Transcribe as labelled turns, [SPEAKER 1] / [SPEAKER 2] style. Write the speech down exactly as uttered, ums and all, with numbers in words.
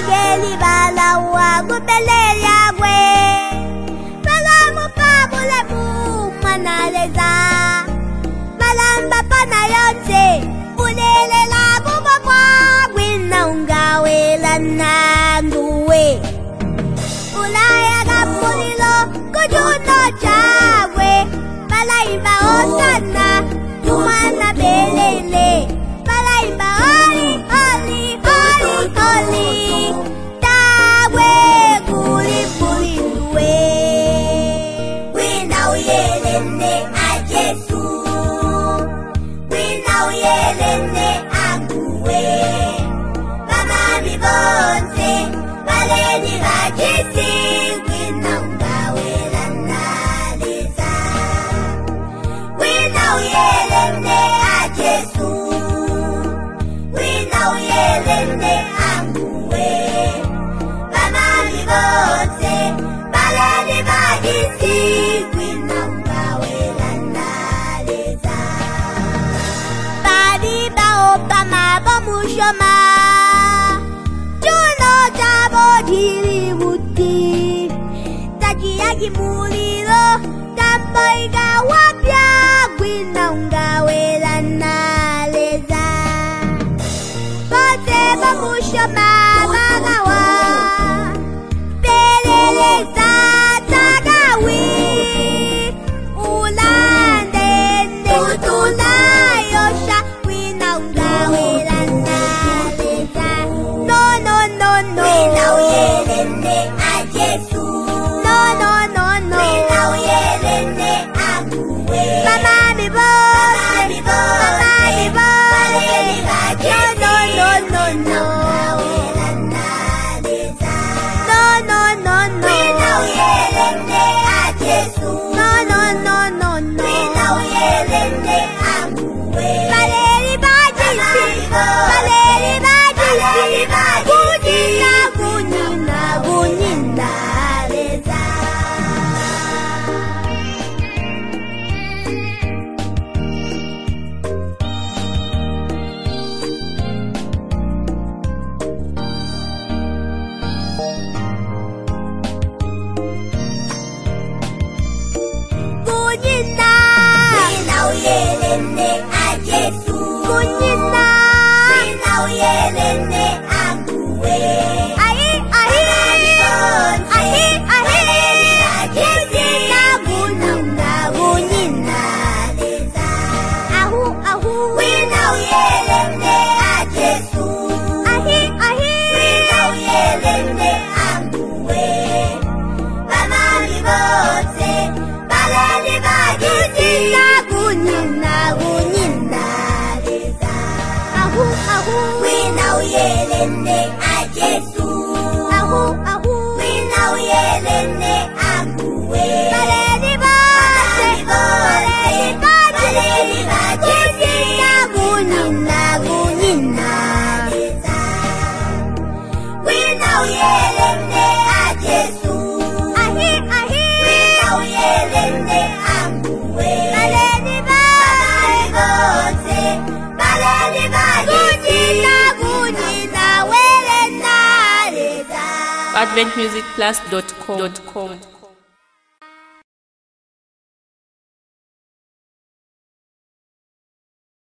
[SPEAKER 1] geli bala wa gubelela gwe bala mu pabule mu manaleza malamba pana yote ulelela buba kwa gwina ungawela nanduwe ulaya gapulilo kujuno chawe balaimba osana tumana belele balaimba oli oli oli oli tawe kuli kuli duwe wina uyelene a Jesu wina uyelene anguwe bama bibonse baleni bajisi wina ungawela naleza wina uyelene a Jesu wina uyelene anguwe bama bibonse baleni bajisi wina ungawela naleza badi bao kama bomushoma juno jabo diri muti taji yaki mulilo tamboiga wapya gwina ungawela naleza bote bomushoma bagawa peleleza tagawi ulandende tulayosha gwina ungawela naleza no no no no wina uyelene a Jesu no no no no wina uyelene anguwe mama bibose mama bibose no no no no no no no no wina uyelene a Jesu no no no no no wina uyelene anguwe baleri bajisi baleri bajisi kunina kunina kunina leza kunina wina uyelene a Jesu kunina wina uyelene anguwe ahi ahi ahi ahi kunina kunina kunina leza ahu ahu wina uyelene a Jesu ahi ahi wina uyelene anguwe bama bibose baleni bajisi kunina kunina leza ahu ahu wina uyelene a Jesu ahu ahu wina uyelene anguwe baleni bose baleni baleni bajisi kunina kunina leza wina uyelene a Jesu ahi ahi wina uyelene anguwe baleni bose baleni bajisi kunina kunina welena leza
[SPEAKER 2] advent music plus dot com